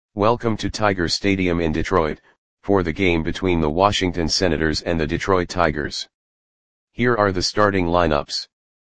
Welcome to Tiger Stadium in Detroit, for the game between the Washington Senators and the Detroit Tigers. Here are the starting lineups.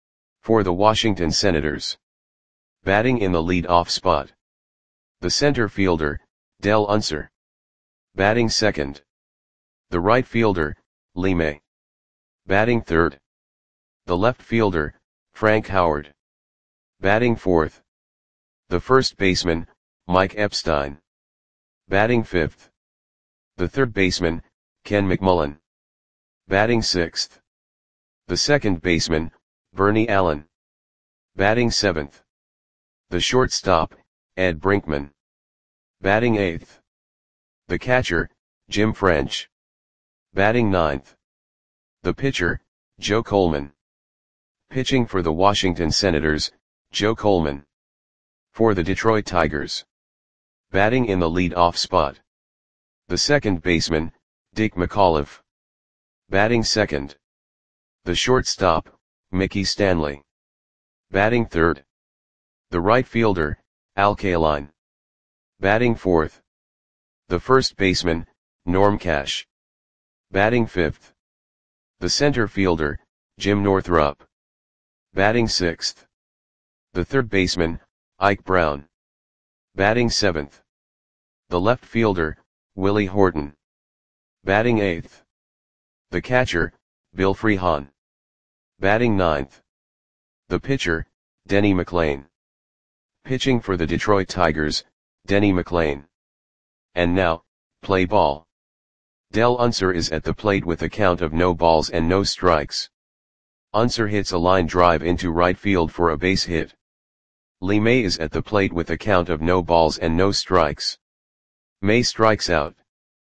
For the Washington Senators. Batting in the lead-off spot. The center fielder, Dell Unser. Batting second. The right fielder, Lee May. Batting third. The left fielder, Frank Howard. Batting fourth. The first baseman, Mike Epstein. Batting fifth. The third baseman, Ken McMullen. Batting sixth. The second baseman, Bernie Allen. Batting seventh. The shortstop, Ed Brinkman. Batting eighth. The catcher, Jim French. Batting ninth. The pitcher, Joe Coleman. Pitching for the Washington Senators, Joe Coleman. For the Detroit Tigers. Batting in the lead-off spot. The second baseman, Dick McAuliffe. Batting second. The shortstop, Mickey Stanley. Batting third. The right fielder, Al Kaline. Batting fourth. The first baseman, Norm Cash. Batting fifth. The center fielder, Jim Northrup. Batting sixth. The third baseman, Ike Brown. Batting seventh. The left fielder, Willie Horton. Batting eighth. The catcher, Bill Freehan. Batting ninth. The pitcher, Denny McLain. Pitching for the Detroit Tigers, Denny McLain. And now, play ball. Dell Unser is at the plate with a count of no balls and no strikes. Unser hits a line drive into right field for a base hit. Lee May is at the plate with a count of no balls and no strikes. May strikes out.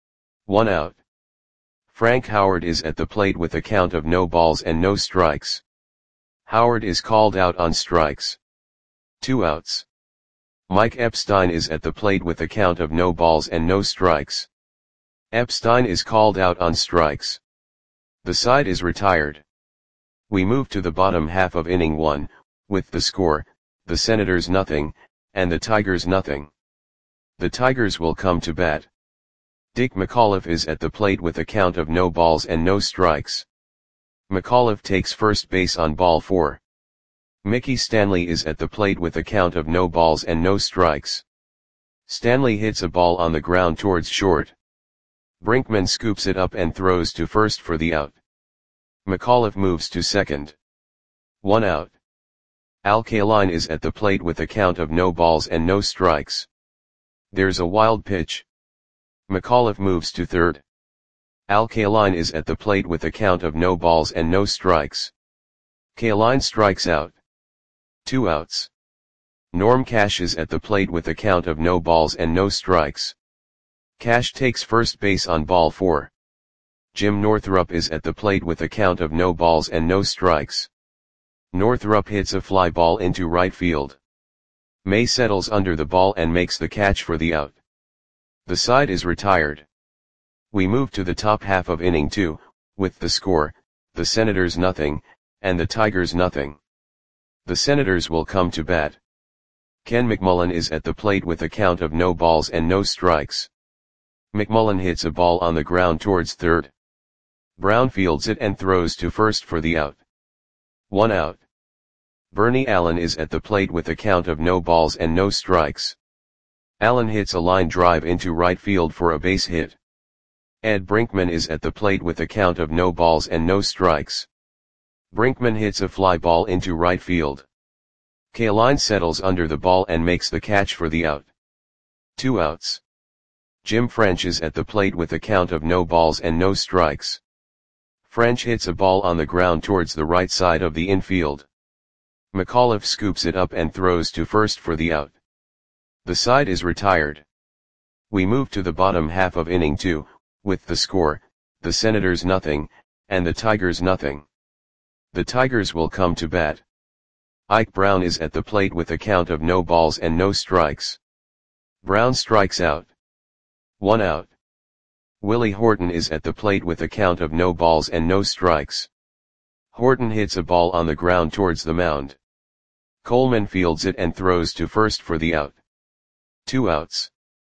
1 out. Frank Howard is at the plate with a count of no balls and no strikes. Howard is called out on strikes. 2 outs. Mike Epstein is at the plate with a count of no balls and no strikes. Epstein is called out on strikes. The side is retired. We move to the bottom half of inning 1, with the score, the Senators nothing, and the Tigers nothing. The Tigers will come to bat. Dick McAuliffe is at the plate with a count of no balls and no strikes. McAuliffe takes first base on ball 4. Mickey Stanley is at the plate with a count of no balls and no strikes. Stanley hits a ball on the ground towards short. Brinkman scoops it up and throws to first for the out. McAuliffe moves to second. 1 out. Al Kaline is at the plate with a count of no balls and no strikes. There's a wild pitch. McAuliffe moves to third. Al Kaline is at the plate with a count of no balls and no strikes. Kaline strikes out. 2 outs. Norm Cash is at the plate with a count of no balls and no strikes. Cash takes first base on ball 4. Jim Northrup is at the plate with a count of no balls and no strikes. Northrup hits a fly ball into right field. May settles under the ball and makes the catch for the out. The side is retired. We move to the top half of inning 2, with the score, the Senators nothing, and the Tigers nothing. The Senators will come to bat. Ken McMullen is at the plate with a count of no balls and no strikes. McMullen hits a ball on the ground towards third. Brown fields it and throws to first for the out. 1 out. Bernie Allen is at the plate with a count of no balls and no strikes. Allen hits a line drive into right field for a base hit. Ed Brinkman is at the plate with a count of no balls and no strikes. Brinkman hits a fly ball into right field. Kaline settles under the ball and makes the catch for the out. 2 outs. Jim French is at the plate with a count of no balls and no strikes. French hits a ball on the ground towards the right side of the infield. McAuliffe scoops it up and throws to first for the out. The side is retired. We move to the bottom half of inning 2, with the score, the Senators nothing, and the Tigers nothing. The Tigers will come to bat. Ike Brown is at the plate with a count of no balls and no strikes. Brown strikes out. 1 out. Willie Horton is at the plate with a count of no balls and no strikes. Horton hits a ball on the ground towards the mound. Coleman fields it and throws to first for the out. 2 outs.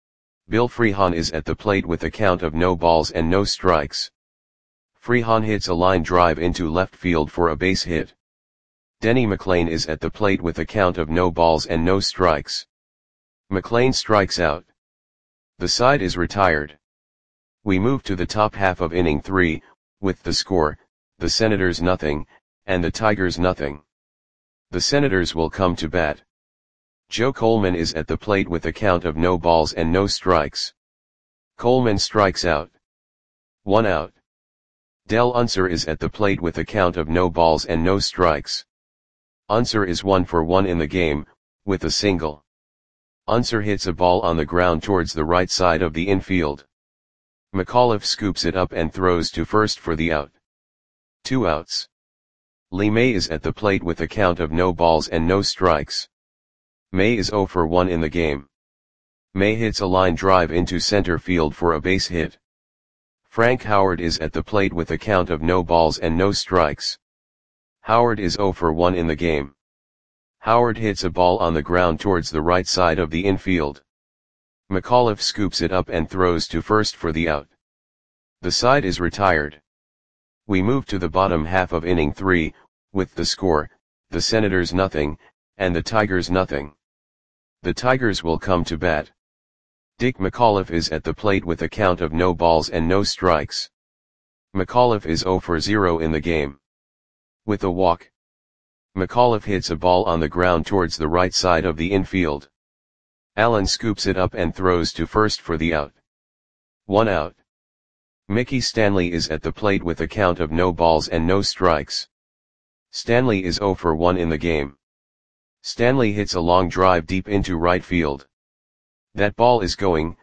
Bill Freehan is at the plate with a count of no balls and no strikes. Freehan hits a line drive into left field for a base hit. Denny McLain is at the plate with a count of no balls and no strikes. McLain strikes out. The side is retired. We move to the top half of inning 3, with the score, the Senators nothing, and the Tigers nothing. The Senators will come to bat. Joe Coleman is at the plate with a count of no balls and no strikes. Coleman strikes out. 1 out. Del Unser is at the plate with a count of no balls and no strikes. Unser is 1 for 1 in the game, with a single. Unser hits a ball on the ground towards the right side of the infield. McAuliffe scoops it up and throws to first for the out. 2 outs. Lee May is at the plate with a count of no balls and no strikes. May is 0 for 1 in the game. May hits a line drive into center field for a base hit. Frank Howard is at the plate with a count of no balls and no strikes. Howard is 0 for 1 in the game. Howard hits a ball on the ground towards the right side of the infield. McAuliffe scoops it up and throws to first for the out. The side is retired. We move to the bottom half of inning 3, with the score, the Senators nothing, and the Tigers nothing. The Tigers will come to bat. Dick McAuliffe is at the plate with a count of no balls and no strikes. McAuliffe is 0 for 0 in the game. With a walk. McAuliffe hits a ball on the ground towards the right side of the infield. Allen scoops it up and throws to first for the out. 1 out. Mickey Stanley is at the plate with a count of no balls and no strikes. Stanley is 0 for 1 in the game. Stanley hits a long drive deep into right field. That ball is gone.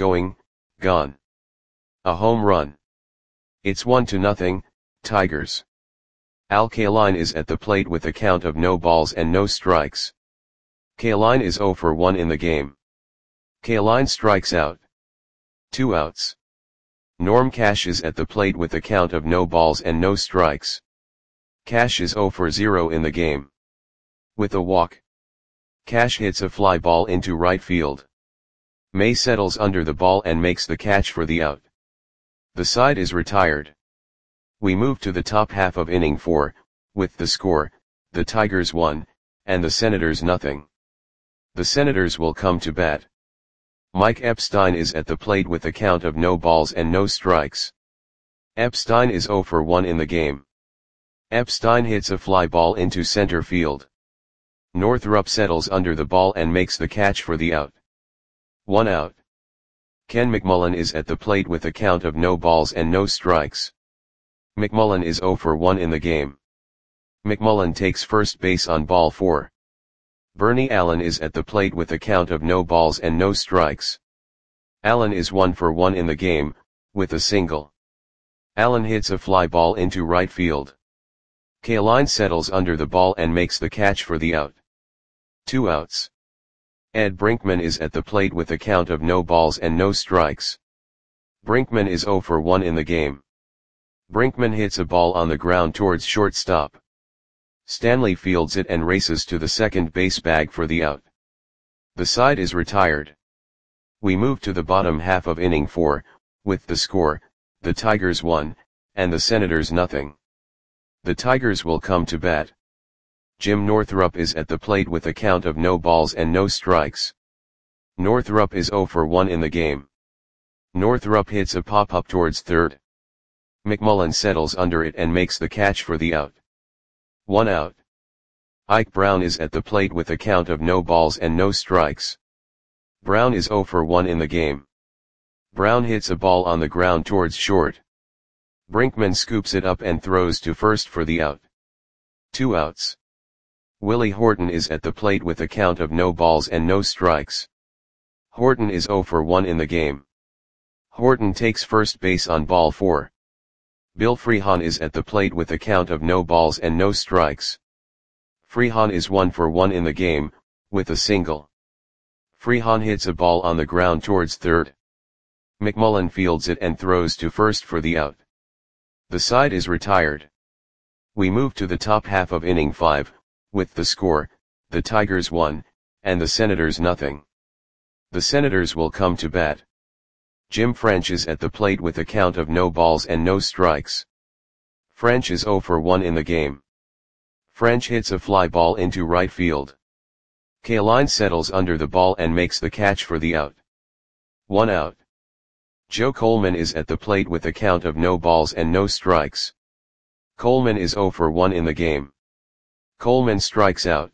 A home run. It's 1-0, Tigers. Al Kaline is at the plate with a count of no balls and no strikes. Kaline is 0 for 1 in the game. Kaline strikes out. 2 outs. Norm Cash is at the plate with a count of no balls and no strikes. Cash is 0 for 0 in the game. With a walk. Cash hits a fly ball into right field. May settles under the ball and makes the catch for the out. The side is retired. We move to the top half of inning 4, with the score, the Tigers 1, and the Senators nothing. The Senators will come to bat. Mike Epstein is at the plate with a count of no balls and no strikes. Epstein is 0 for 1 in the game. Epstein hits a fly ball into center field. Northrup settles under the ball and makes the catch for the out. 1 out. Ken McMullen is at the plate with a count of no balls and no strikes. McMullen is 0 for 1 in the game. McMullen takes first base on ball 4. Bernie Allen is at the plate with a count of no balls and no strikes. Allen is 1 for 1 in the game, with a single. Allen hits a fly ball into right field. Kaline settles under the ball and makes the catch for the out. 2 outs. Ed Brinkman is at the plate with a count of no balls and no strikes. Brinkman is 0 for 1 in the game. Brinkman hits a ball on the ground towards shortstop. Stanley fields it and races to the second base bag for the out. The side is retired. We move to the bottom half of inning 4, with the score, the Tigers 1, and the Senators nothing. The Tigers will come to bat. Jim Northrup is at the plate with a count of no balls and no strikes. Northrup is 0 for 1 in the game. Northrup hits a pop-up towards third. McMullen settles under it and makes the catch for the out. 1 out. Ike Brown is at the plate with a count of no balls and no strikes. Brown is 0 for 1 in the game. Brown hits a ball on the ground towards short. Brinkman scoops it up and throws to first for the out. 2 outs. Willie Horton is at the plate with a count of no balls and no strikes. Horton is 0 for 1 in the game. Horton takes first base on ball 4. Bill Freehan is at the plate with a count of no balls and no strikes. Freehan is 1 for 1 in the game, with a single. Freehan hits a ball on the ground towards third. McMullen fields it and throws to first for the out. The side is retired. We move to the top half of inning 5, with the score, the Tigers 1, and the Senators nothing. The Senators will come to bat. Jim French is at the plate with a count of no balls and no strikes. French is 0 for 1 in the game. French hits a fly ball into right field. Kaline settles under the ball and makes the catch for the out. 1 out. Joe Coleman is at the plate with a count of no balls and no strikes. Coleman is 0 for 1 in the game. Coleman strikes out.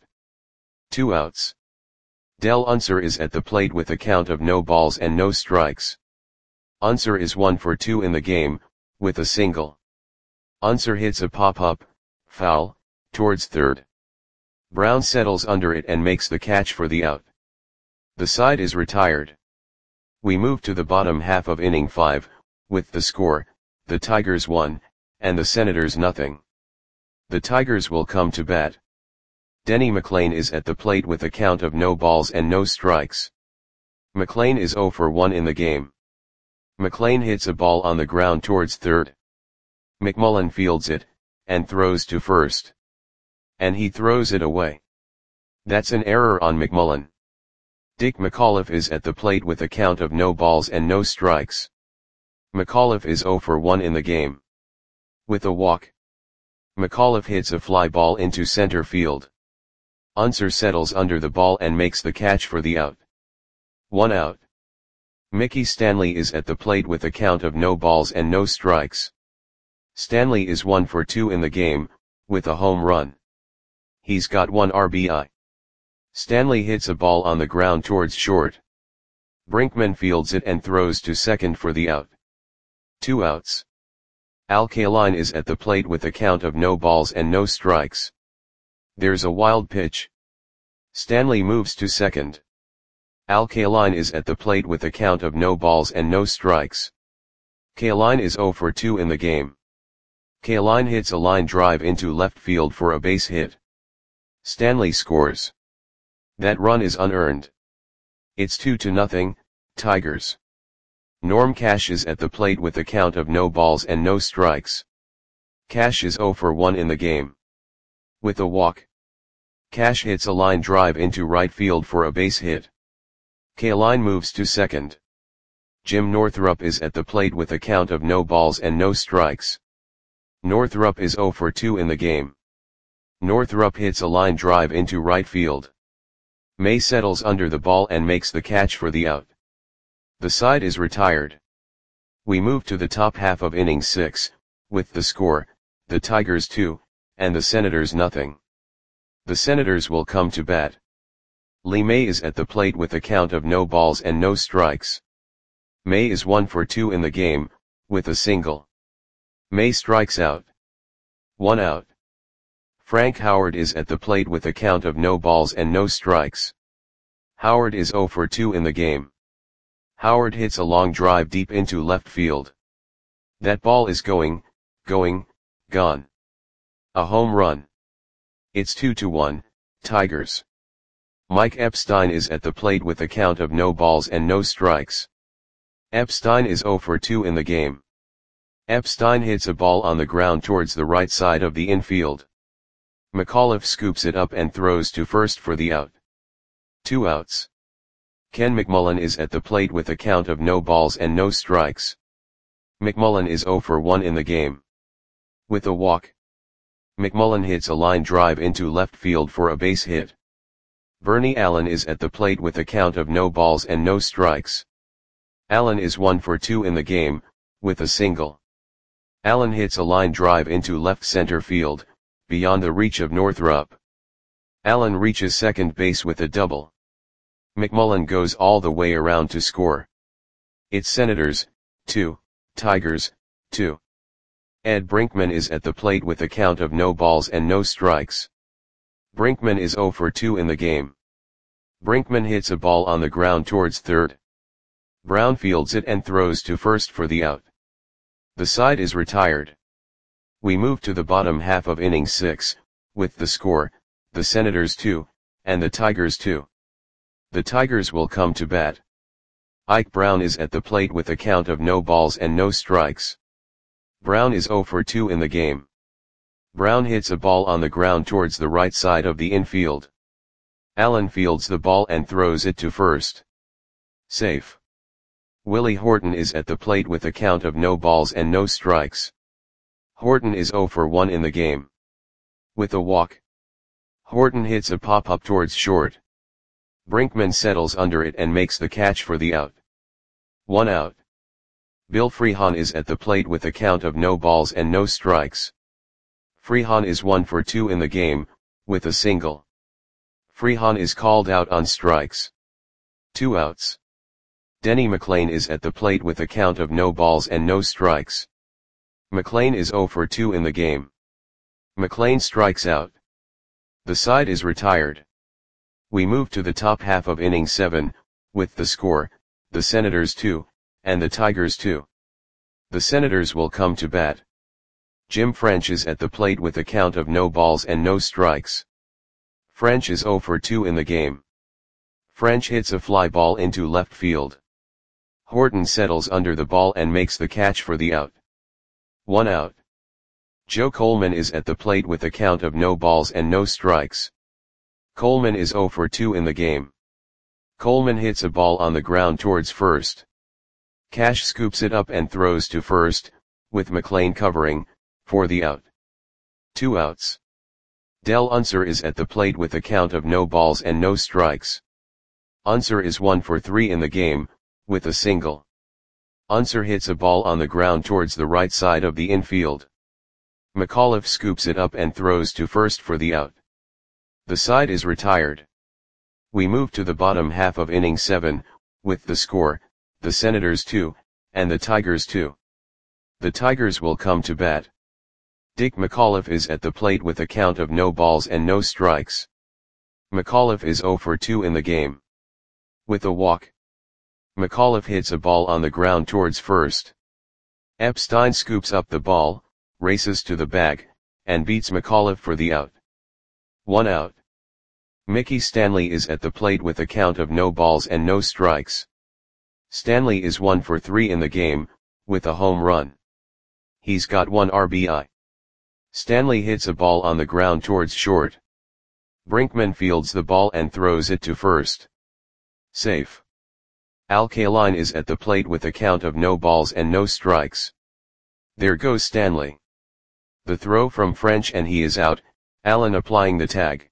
2 outs. Del Unser is at the plate with a count of no balls and no strikes. Unser is 1 for 2 in the game, with a single. Unser hits a pop-up, foul, towards third. Brown settles under it and makes the catch for the out. The side is retired. We move to the bottom half of inning 5, with the score, the Tigers 1, and the Senators nothing. The Tigers will come to bat. Denny McLain is at the plate with a count of no balls and no strikes. McLain is 0 for 1 in the game. McLain hits a ball on the ground towards third. McMullen fields it, and throws to first. And he throws it away. That's an error on McMullen. Dick McAuliffe is at the plate with a count of no balls and no strikes. McAuliffe is 0 for 1 in the game. With a walk. McAuliffe hits a fly ball into center field. Unser settles under the ball and makes the catch for the out. 1 out. Mickey Stanley is at the plate with a count of no balls and no strikes. Stanley is 1 for 2 in the game, with a home run. He's got 1 RBI. Stanley hits a ball on the ground towards short. Brinkman fields it and throws to second for the out. 2 outs. Al Kaline is at the plate with a count of no balls and no strikes. There's a wild pitch. Stanley moves to second. Al Kaline is at the plate with a count of no balls and no strikes. Kaline is 0 for 2 in the game. Kaline hits a line drive into left field for a base hit. Stanley scores. That run is unearned. It's 2-0, Tigers. Norm Cash is at the plate with a count of no balls and no strikes. Cash is 0 for 1 in the game. With a walk. Cash hits a line drive into right field for a base hit. Kaline moves to second. Jim Northrup is at the plate with a count of no balls and no strikes. Northrup is 0 for 2 in the game. Northrup hits a line drive into right field. May settles under the ball and makes the catch for the out. The side is retired. We move to the top half of inning 6, with the score, the Tigers 2, and the Senators nothing. The Senators will come to bat. Lee May is at the plate with a count of no balls and no strikes. May is 1 for 2 in the game, with a single. May strikes out. 1 out. Frank Howard is at the plate with a count of no balls and no strikes. Howard is 0 for 2 in the game. Howard hits a long drive deep into left field. That ball is gone. A home run. It's 2-1, Tigers. Mike Epstein is at the plate with a count of no balls and no strikes. Epstein is 0 for 2 in the game. Epstein hits a ball on the ground towards the right side of the infield. McAuliffe scoops it up and throws to first for the out. 2 outs. Ken McMullen is at the plate with a count of no balls and no strikes. McMullen is 0 for 1 in the game. With a walk. McMullen hits a line drive into left field for a base hit. Bernie Allen is at the plate with a count of no balls and no strikes. Allen is 1 for 2 in the game, with a single. Allen hits a line drive into left center field, beyond the reach of Northrup. Allen reaches second base with a double. McMullen goes all the way around to score. It's Senators, 2, Tigers, 2. Ed Brinkman is at the plate with a count of no balls and no strikes. Brinkman is 0 for 2 in the game. Brinkman hits a ball on the ground towards third. Brown fields it and throws to first for the out. The side is retired. We move to the bottom half of inning 6, with the score, the Senators 2, and the Tigers 2. The Tigers will come to bat. Ike Brown is at the plate with a count of no balls and no strikes. Brown is 0 for 2 in the game. Brown hits a ball on the ground towards the right side of the infield. Allen fields the ball and throws it to first. Safe. Willie Horton is at the plate with a count of no balls and no strikes. Horton is 0 for 1 in the game. With a walk, Horton hits a pop-up towards short. Brinkman settles under it and makes the catch for the out. 1 out. Bill Freehan is at the plate with a count of no balls and no strikes. Freehan is 1 for 2 in the game, with a single. Freehan is called out on strikes. 2 outs. Denny McLain is at the plate with a count of no balls and no strikes. McLain is 0 for 2 in the game. McLain strikes out. The side is retired. We move to the top half of inning 7, with the score, the Senators 2, and the Tigers 2. The Senators will come to bat. Jim French is at the plate with a count of no balls and no strikes. French is 0 for 2 in the game. French hits a fly ball into left field. Horton settles under the ball and makes the catch for the out. 1 out. Joe Coleman is at the plate with a count of no balls and no strikes. Coleman is 0 for 2 in the game. Coleman hits a ball on the ground towards first. Cash scoops it up and throws to first, with McLain covering, for the out. 2 outs. Del Unser is at the plate with a count of no balls and no strikes. Unser is 1 for 3 in the game, with a single. Unser hits a ball on the ground towards the right side of the infield. McAuliffe scoops it up and throws to first for the out. The side is retired. We move to the bottom half of inning 7, with the score, the Senators 2, and the Tigers 2. The Tigers will come to bat. Dick McAuliffe is at the plate with a count of no balls and no strikes. McAuliffe is 0 for 2 in the game. With a walk, McAuliffe hits a ball on the ground towards first. Epstein scoops up the ball, races to the bag, and beats McAuliffe for the out. 1 out. Mickey Stanley is at the plate with a count of no balls and no strikes. Stanley is 1 for 3 in the game, with a home run. He's got 1 RBI. Stanley hits a ball on the ground towards short. Brinkman fields the ball and throws it to first. Safe. Al Kaline is at the plate with a count of no balls and no strikes. There goes Stanley. The throw from French and he is out, Allen applying the tag.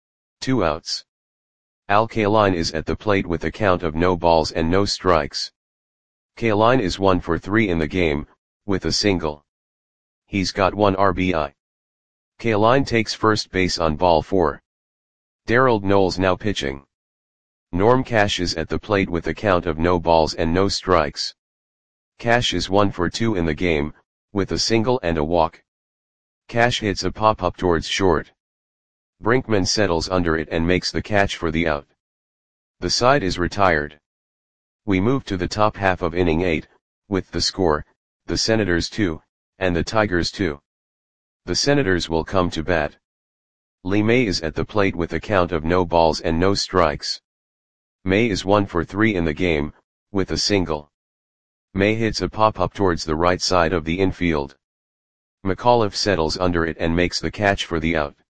2 outs. Al Kaline is at the plate with a count of no balls and no strikes. Kaline is 1 for 3 in the game, with a single. He's got 1 RBI. Kaline takes first base on ball 4. Darrell Knowles now pitching. Norm Cash is at the plate with a count of no balls and no strikes. Cash is 1 for 2 in the game, with a single and a walk. Cash hits a pop-up towards short. Brinkman settles under it and makes the catch for the out. The side is retired. We move to the top half of inning 8, with the score, the Senators 2, and the Tigers 2. The Senators will come to bat. Lee May is at the plate with a count of no balls and no strikes. May is 1 for 3 in the game, with a single. May hits a pop-up towards the right side of the infield. McAuliffe settles under it and makes the catch for the out.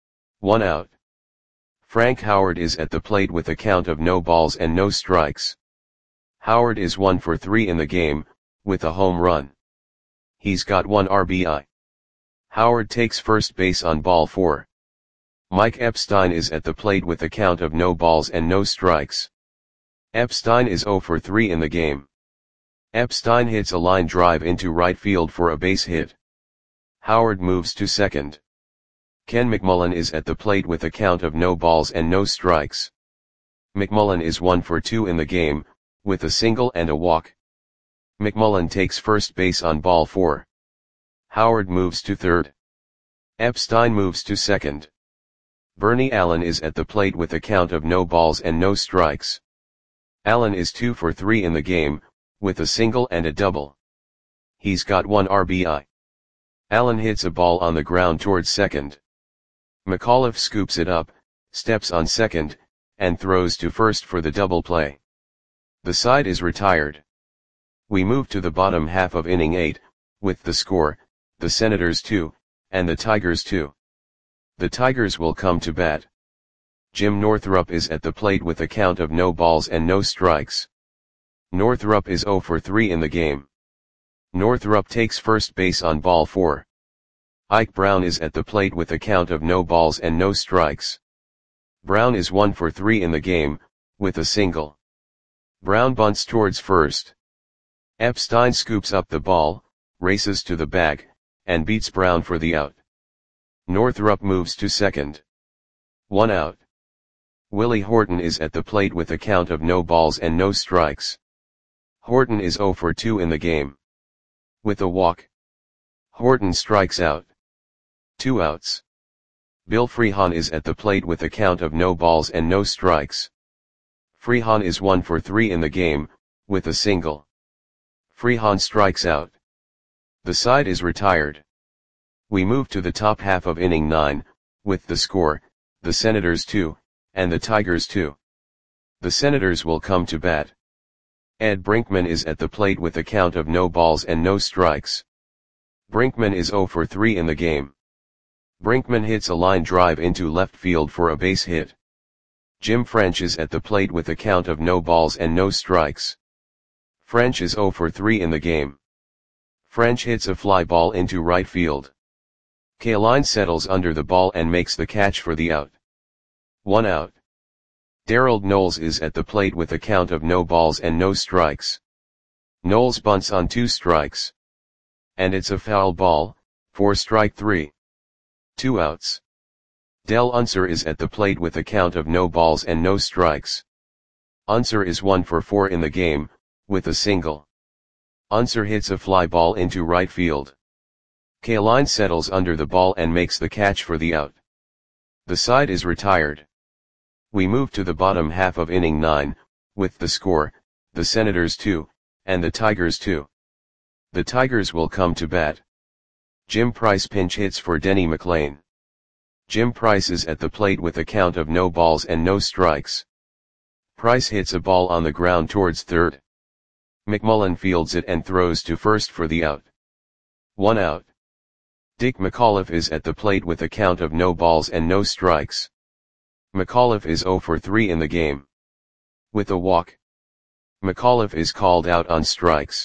1 out. Frank Howard is at the plate with a count of no balls and no strikes. Howard is 1 for 3 in the game, with a home run. He's got 1 RBI. Howard takes first base on ball 4. Mike Epstein is at the plate with a count of no balls and no strikes. Epstein is 0 for 3 in the game. Epstein hits a line drive into right field for a base hit. Howard moves to second. Ken McMullen is at the plate with a count of no balls and no strikes. McMullen is 1 for 2 in the game, with a single and a walk. McMullen takes first base on ball 4. Howard moves to third. Epstein moves to second. Bernie Allen is at the plate with a count of no balls and no strikes. Allen is 2 for 3 in the game, with a single and a double. He's got 1 RBI. Allen hits a ball on the ground towards second. McAuliffe scoops it up, steps on second, and throws to first for the double play. The side is retired. We move to the bottom half of inning 8, with the score, the Senators 2, and the Tigers 2. The Tigers will come to bat. Jim Northrup is at the plate with a count of no balls and no strikes. Northrup is 0 for 3 in the game. Northrup takes first base on ball 4. Ike Brown is at the plate with a count of no balls and no strikes. Brown is 1 for 3 in the game, with a single. Brown bunts towards first. Epstein scoops up the ball, races to the bag, and beats Brown for the out. Northrup moves to second. 1 out. Willie Horton is at the plate with a count of no balls and no strikes. Horton is 0 for 2 in the game. With a walk, Horton strikes out. 2 outs. Bill Freehan is at the plate with a count of no balls and no strikes. Freehan is 1 for 3 in the game, with a single. Freehan strikes out. The side is retired. We move to the top half of inning 9, with the score, the Senators 2, and the Tigers 2. The Senators will come to bat. Ed Brinkman is at the plate with a count of no balls and no strikes. Brinkman is 0 for 3 in the game. Brinkman hits a line drive into left field for a base hit. Jim French is at the plate with a count of no balls and no strikes. French is 0 for 3 in the game. French hits a fly ball into right field. Kaline settles under the ball and makes the catch for the out. 1 out. Darold Knowles is at the plate with a count of no balls and no strikes. Knowles bunts on 2 strikes. And it's a foul ball, for strike 3. 2 outs. Del Unser is at the plate with a count of no balls and no strikes. Unser is 1 for 4 in the game, with a single. Unser hits a fly ball into right field. Kaline settles under the ball and makes the catch for the out. The side is retired. We move to the bottom half of inning 9, with the score, the Senators 2, and the Tigers 2. The Tigers will come to bat. Jim Price pinch hits for Denny McLain. Jim Price is at the plate with a count of no balls and no strikes. Price hits a ball on the ground towards third. McMullen fields it and throws to first for the out. 1 out. Dick McAuliffe is at the plate with a count of no balls and no strikes. McAuliffe is 0 for 3 in the game. With a walk, McAuliffe is called out on strikes.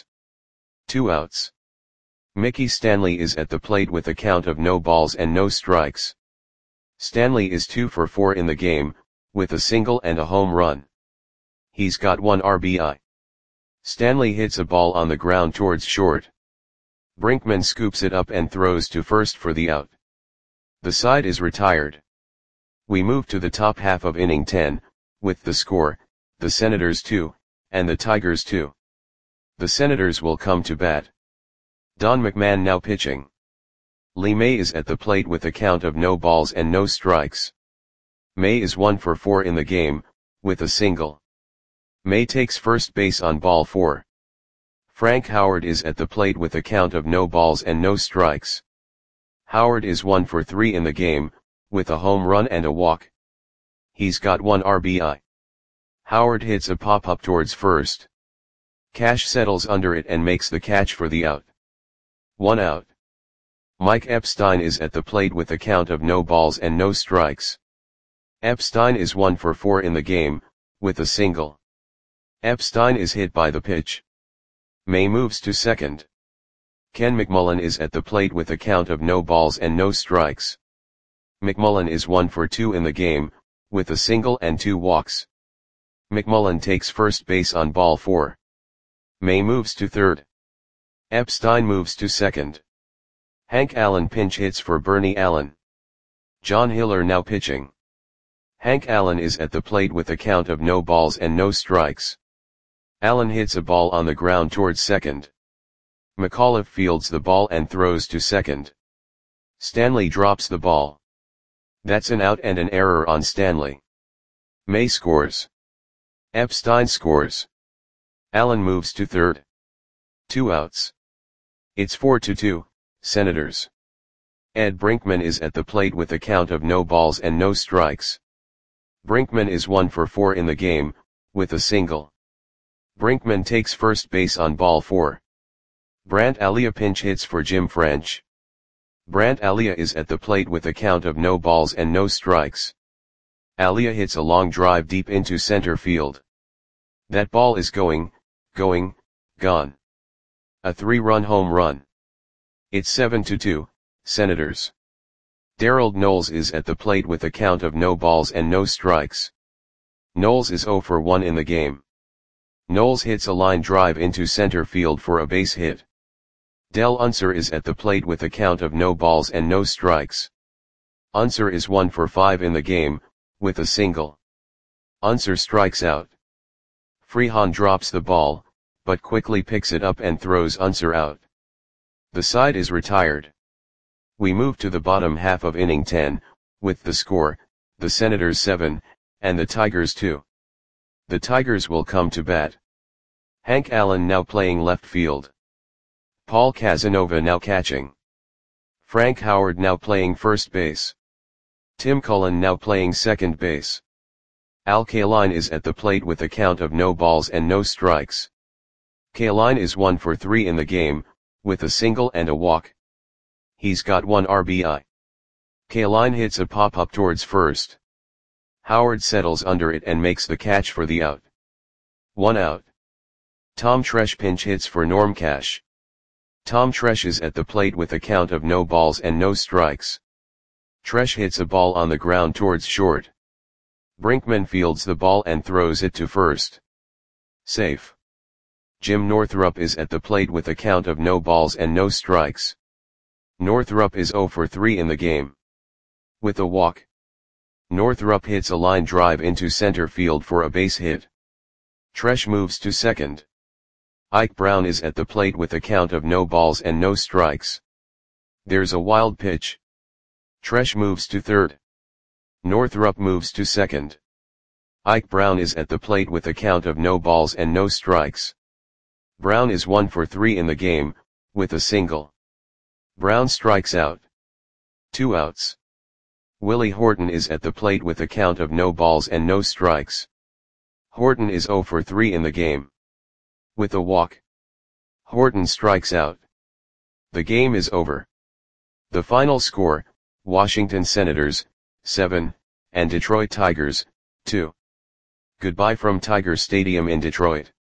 2 outs. Mickey Stanley is at the plate with a count of no balls and no strikes. Stanley is 2 for 4 in the game, with a single and a home run. He's got 1 RBI. Stanley hits a ball on the ground towards short. Brinkman scoops it up and throws to first for the out. The side is retired. We move to the top half of inning 10, with the score, the Senators 2, and the Tigers 2. The Senators will come to bat. Don McMahon now pitching. Lee May is at the plate with a count of no balls and no strikes. May is 1 for 4 in the game, with a single. May takes first base on ball 4. Frank Howard is at the plate with a count of no balls and no strikes. Howard is 1 for 3 in the game, with a home run and a walk. He's got 1 RBI. Howard hits a pop-up towards first. Cash settles under it and makes the catch for the out. 1 out. Mike Epstein is at the plate with a count of no balls and no strikes. Epstein is 1 for 4 in the game, with a single. Epstein is hit by the pitch. May moves to second. Ken McMullen is at the plate with a count of no balls and no strikes. McMullen is 1 for 2 in the game, with a single and 2 walks. McMullen takes first base on ball 4. May moves to third. Epstein moves to second. Hank Allen pinch hits for Bernie Allen. John Hiller now pitching. Hank Allen is at the plate with a count of no balls and no strikes. Allen hits a ball on the ground towards second. McAuliffe fields the ball and throws to second. Stanley drops the ball. That's an out and an error on Stanley. May scores. Epstein scores. Allen moves to third. 2 outs. It's 4-2, Senators. Ed Brinkman is at the plate with a count of no balls and no strikes. Brinkman is 1 for 4 in the game, with a single. Brinkman takes first base on ball 4. Brant Alia pinch hits for Jim French. Brant Alia is at the plate with a count of no balls and no strikes. Alia hits a long drive deep into center field. That ball is going going, gone. A 3-run home run. It's 7-2, Senators. Darrell Knowles is at the plate with a count of no balls and no strikes. Knowles is 0 for 1 in the game. Knowles hits a line drive into center field for a base hit. Del Unser is at the plate with a count of no balls and no strikes. Unser is 1 for 5 in the game, with a single. Unser strikes out. Freehan drops the ball, but quickly picks it up and throws Unser out. The side is retired. We move to the bottom half of inning 10, with the score, the Senators 7, and the Tigers 2. The Tigers will come to bat. Hank Allen now playing left field. Paul Casanova now catching. Frank Howard now playing first base. Tim Cullen now playing second base. Al Kaline is at the plate with a count of no balls and no strikes. Kaline is 1 for 3 in the game, with a single and a walk. He's got 1 RBI. Kaline hits a pop-up towards first. Howard settles under it and makes the catch for the out. 1 out. Tom Tresh pinch hits for Norm Cash. Tom Tresh is at the plate with a count of no balls and no strikes. Tresh hits a ball on the ground towards short. Brinkman fields the ball and throws it to first. Safe. Jim Northrup is at the plate with a count of no balls and no strikes. Northrup is 0 for 3 in the game. With a walk. Northrup hits a line drive into center field for a base hit. Tresh moves to second. Ike Brown is at the plate with a count of no balls and no strikes. There's a wild pitch. Tresh moves to third. Northrup moves to second. Ike Brown is at the plate with a count of no balls and no strikes. Brown is 1 for 3 in the game, with a single. Brown strikes out. 2 outs. Willie Horton is at the plate with a count of no balls and no strikes. Horton is 0 for 3 in the game. With a walk. Horton strikes out. The game is over. The final score, Washington Senators, 7, and Detroit Tigers, 2. Goodbye from Tiger Stadium in Detroit.